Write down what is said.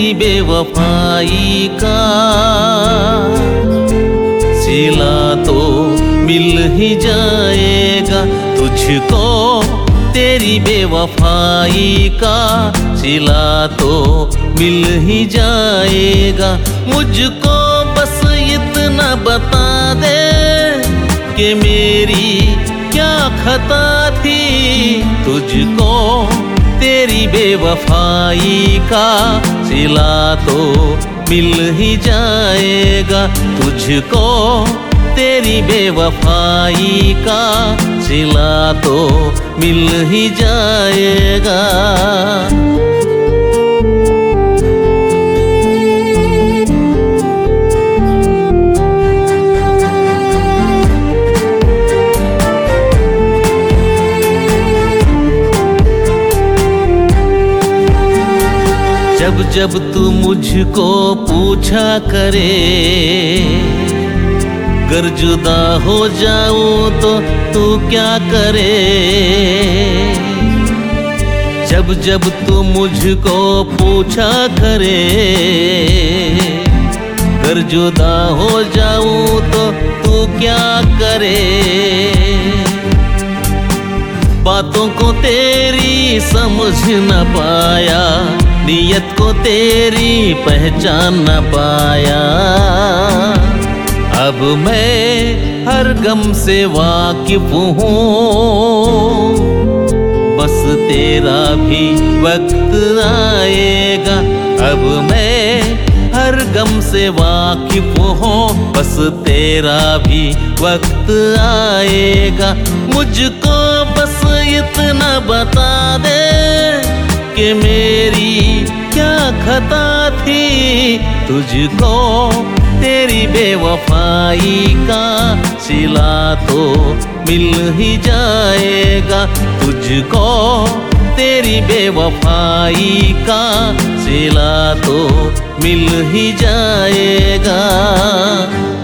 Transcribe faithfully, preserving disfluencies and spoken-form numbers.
तेरी बेवफाई का सिला तो मिल ही जाएगा तुझको। तेरी बेवफाई का सिला तो मिल ही जाएगा। मुझको बस इतना बता दे कि मेरी क्या खता थी तुझको। तेरी बेवफाई का सिला तो मिल ही जाएगा तुझको। तेरी बेवफाई का सिला तो मिल ही जाएगा। जब जब तू मुझको पूछा करे गर जुदा हो जाऊं तो तू क्या करे। जब जब तू मुझको पूछा करे गर जुदा हो जाऊं तो तू क्या करे। बातों को तेरी समझ न पाया, नियत को तेरी पहचान न पाया। अब मैं हर गम से वाकिफ हूँ, बस तेरा भी वक्त आएगा। अब मैं हर गम से वाकिफ हूँ, बस तेरा भी वक्त आएगा। मुझको बस इतना बता दे कि मेरी क्या खता थी तुझको। तेरी बेवफाई का सिला तो मिल ही जाएगा तुझको। तेरी बेवफाई का सिला तो मिल ही जाएगा।